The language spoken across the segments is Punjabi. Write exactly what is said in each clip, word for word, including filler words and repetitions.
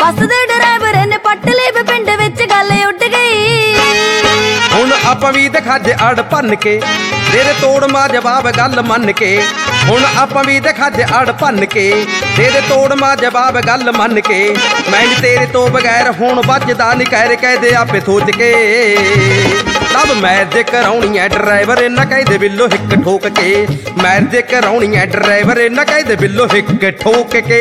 ਬੱਸ ਦੇ ਡਰਾਈਵਰ ਨੇ ਪੱਟ ਲਈ ਵੇ ਪਿੰਡ ਵਿੱਚ ਗੱਲ ਉੱਡ ਗਈ। ਹੁਣ ਆਪਾਂ ਵੀ ਦਿਖਾ ਜੇ ਅੜ ਭੰਨ ਕੇ ਦੇ ਦੇ ਤੋੜ ਮਾ ਜਵਾਬ ਗੱਲ ਮੰਨ ਕੇ। ਹੁਣ ਆਪਾਂ ਵੀ ਦਿਖਾ ਜੇ ਅੜ ਭੰਨ ਕੇ ਦੇ ਦੇ ਤੋੜ ਮਾ ਜਵਾਬ ਗੱਲ ਮੰਨ ਕੇ। ਮੈਂ ਤੇਰੇ ਤੋਂ ਬਗੈਰ ਹੁਣ ਬਚਦਾ ਨਹੀਂ ਕਹਿ ਕਹਦੇ ਆਪੇ ਸੋਚ ਕੇ। ਲਵ ਮੈਰਿਜ ਕਰਾਉਣੀ ਐ ਡਰਾਈਵਰ ਇਹਨਾਂ ਕਹਿੰਦੇ ਬਿੱਲੋ ਹਿੱਕ ਠੋਕ ਕੇ। ਮੈਰਿਜ ਕਰਾਉਣੀ ਐ ਡਰਾਈਵਰ ਇਹਨਾਂ ਕਹਿੰਦੇ ਬਿੱਲੋ ਹਿੱਕ ਠੋਕ ਕੇ।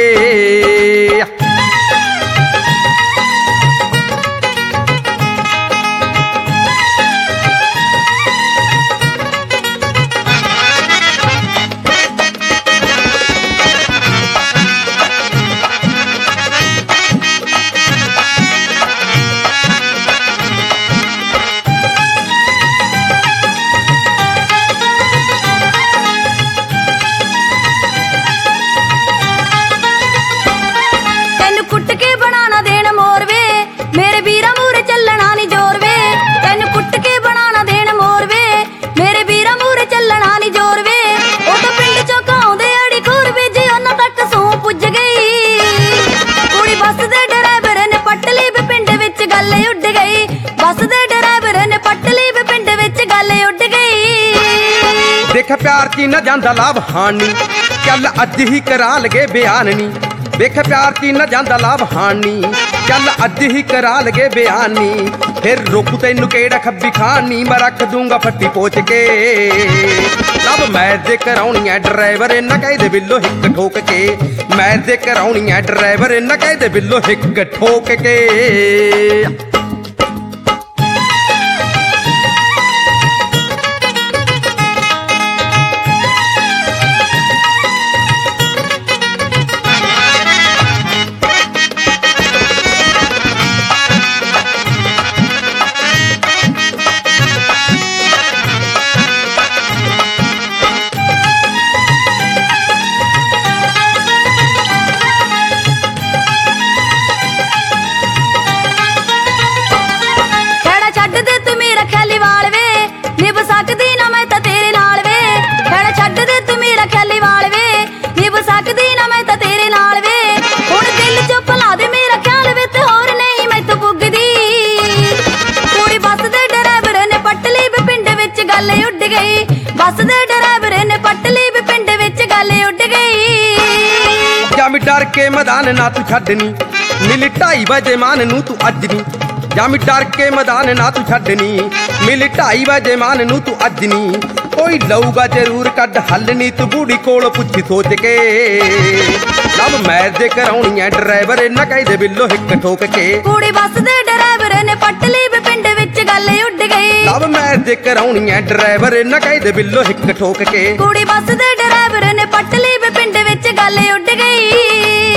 देख प्यार ची न जांदा लाभ हानी चल अज ही करा लगे बयान नी। देख प्यार ची न जांदा लाभ हानी चल अज ही करा लगे बयान नी। फिर रोकू तेनू केड़ा खब्बी खानी मैं रख दूंगा फट्टी पोच के। लव मैरिज कराउनी है ड्राइवर न कहदे बिल्लो हिक ठोक के। मैरिज कराउनी है ड्राइवर न कहदे बिल्लो हिक ठोक के। ਬੱਸ ਦੇ ਡਰਾਈਵਰ ਨੇ ਪੱਟ ਲਈ ਵੀ ਪਿੰਡ ਵਿੱਚ ਗੱਲ ਉੱਡ ਗਈ। ਜਾਮੀ ਡਰ ਕੇ ਮੈਦਾਨ ਨਾ ਤੂੰ ਛੱਡਣੀ ਮਿਲ ਢਾਈ ਵਜੇ ਮਾਨ ਨੂੰ ਤੂੰ ਅੱਜ ਨੀ। ਜਾਮੀ ਡਰ ਕੇ ਮੈਦਾਨ ਨਾ ਤੂੰ ਛੱਡਣੀ ਮਿਲ ਢਾਈ ਵਜੇ ਮਾਨ ਨੂੰ ਤੂੰ ਅੱਜ ਨੀ। ਕੋਈ ਲਊਗਾ ਜ਼ਰੂਰ ਕੱਢ ਹੱਲ ਨੀ ਤੂੰ ਬੂੜੀ ਕੋਲ ਪੁੱਛੀ ਸੋਚ ਕੇ। ਲਵ ਮੈਰਿਜ ਕਰਾਉਣੀ ਐ ਡਰਾਈਵਰ ਨਾ ਕਹਿੰਦੇ ਬਿੱਲੋ ਹਿੱਕ ਠੋਕ ਕੇ। ਕੁੜੀ ਬੱਸ ਦੇ ਡਰਾਈਵਰ ਨੇ ਪੱਟ ਲਈ ਵੀ ਪਿੰਡ ਵਿੱਚ ਗੱਲ ਉੱਡ ਗਈ। ਲਵ ਮੈਰਿਜ ਕਰਾਉਣੀ ਐ ਡਰਾਈਵਰ ਨਾ ਕਹਿੰਦੇ ਬਿੱਲੋ ਹਿੱਕ ਠੋਕ ਕੇ। ਕੁੜੀ ਬੱਸ ਦੇ ਡਰਾਈਵਰ ਨੇ ਪੱਟ ਲਈ ਵੀ ਪਿੰਡ ਵਿੱਚ ਗੱਲ ਉੱਡ ਗਈ।